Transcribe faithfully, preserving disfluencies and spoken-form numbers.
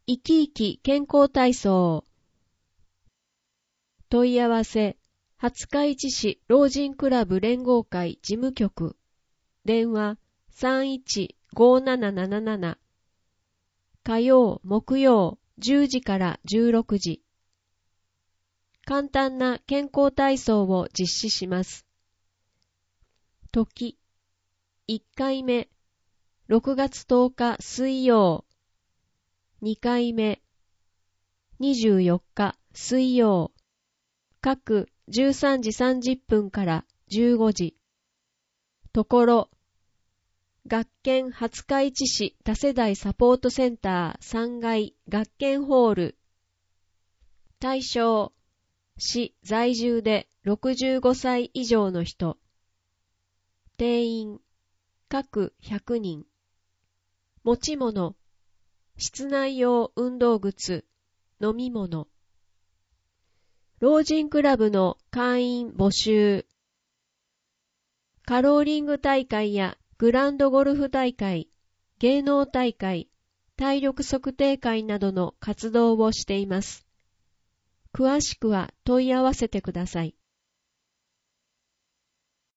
生き生き健康体操。問い合わせ、廿日市市老人クラブ連合会事務局。電話 さんいちごーなななななな。火曜、木曜、じゅうじからじゅうろくじ。簡単な健康体操を実施します。時、いっかいめ、ろくがつとおか水曜。にかいめ、にじゅうよっか水曜。各じゅうさんじさんじゅっぷんからじゅうごじ。ところ、学研廿日市市多世代サポートセンターさんがい学研ホール。対象、市在住でろくじゅうごさい以上の人。定員、各ひゃくにん。持ち物、室内用運動靴、飲み物。老人クラブの会員募集。カローリング大会やグランドゴルフ大会、芸能大会、体力測定会などの活動をしています。詳しくは問い合わせてください。